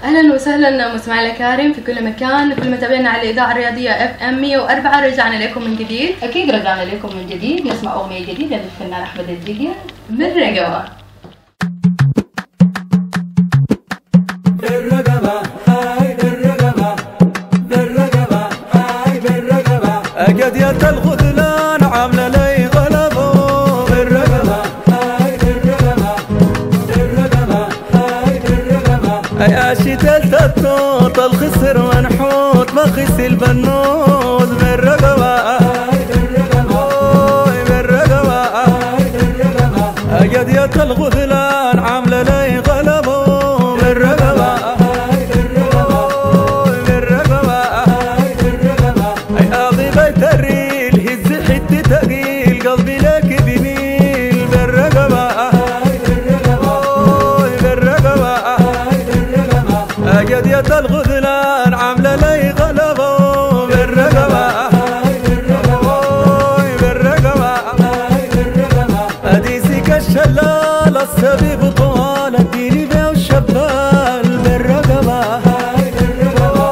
اهلا وسهلا مستمعينا الكرام في كل مكان، كل متابعينا على الاذاعه الرياضيه FM 104. رجعنا لكم من جديد. اكيد رجعنا لكم من جديد، نسمع اغنيه جديده للفنان احمد الدقي من رقبه. بالرقبه هاي بالرقبه بالرقبه هاي بالرقبه قضية الخذلان عامله لي غلبه. بالرقبه هاي بالرقبه بالرقبه هاي بالرقبه يا شتلت التوت الخسر منحوت ما خس البنوت. بالرقبه هاي بالرقبه بالرقبه هاي بالرقبه قضية الخذلان عامله لي غلبه. بالرقبه هاي بالرقبه بالرقبه هاي بالرقبه قاضي بيت الريل هز حتة تقيل قلبي لك بميل. بالرقبه هاي بالرقبه بالرقبه هاي بالرقبه قضية الخذلان عامله لي غلبه. بالرقبه هاي بالرقبه بالرقبه هاي بالرقبه اديسك الشلال السبيب طوال الديني بيه والشبال. بالرقبه هاي بالرقبه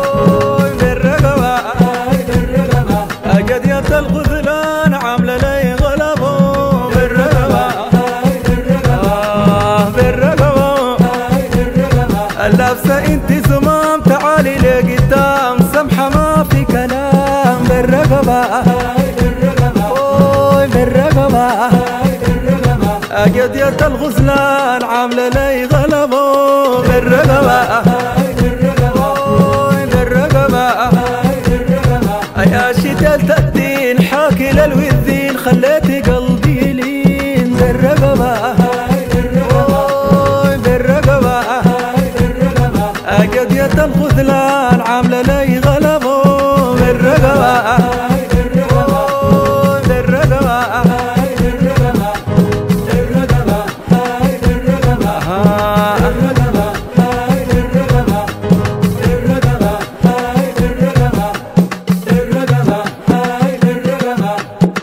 بالرقبه هاي بالرقبه قضية الخذلان عامله لي غلبه. بالرقبه هاي بالرقبه بالرقبه هاي بالرقبه اللابسه انت زمام تعالي لقدام سمحه ما في كلام. بالرقبه هاي بالرقبه بالرقبه هاي بالرقبه قضية الخذلان عامله لي غلبه. بالرقبه هاي بالرقبه بالرقبه هاي بالرقبه يا شتلت الدين حاكي للوذين خليتي قلبي يلين. بالرقبه هاي بالرقبه بالرقبه هاي بالرقبه قضية الخذلان عامله لي غلبه. بالرقبه هاي بالرقبه بالرقبه هاي بالرقبه بالرقبه هاي بالرقبه بالرقبه هاي بالرقبه بالرقبه هاي بالرقبه بالرقبه هاي بالرقبه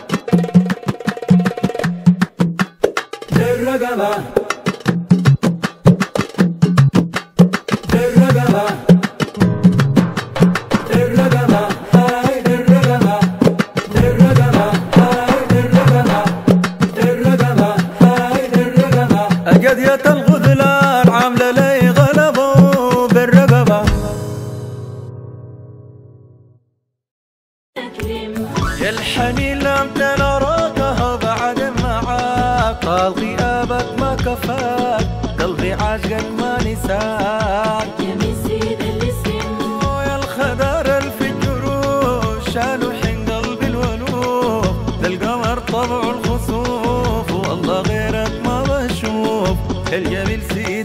بالرقبه بالرقبه بالرقبه هاي بالرقبه بالرقبه هاي بالرقبه بالرقبه هاي بالرقبه قضية الخذلان عامله لي غلبه. بالرقبه يا الحنين لم تنراكها بعد معاك طال غيابك ما كفاك قلبي عاشق ما نساك. يا مسيد الاسم يا الخدار الف الجروح شالوا حين قلبي الولوف للقمر طبع الخسوف والله غيرك ما بشوف الجميل سيد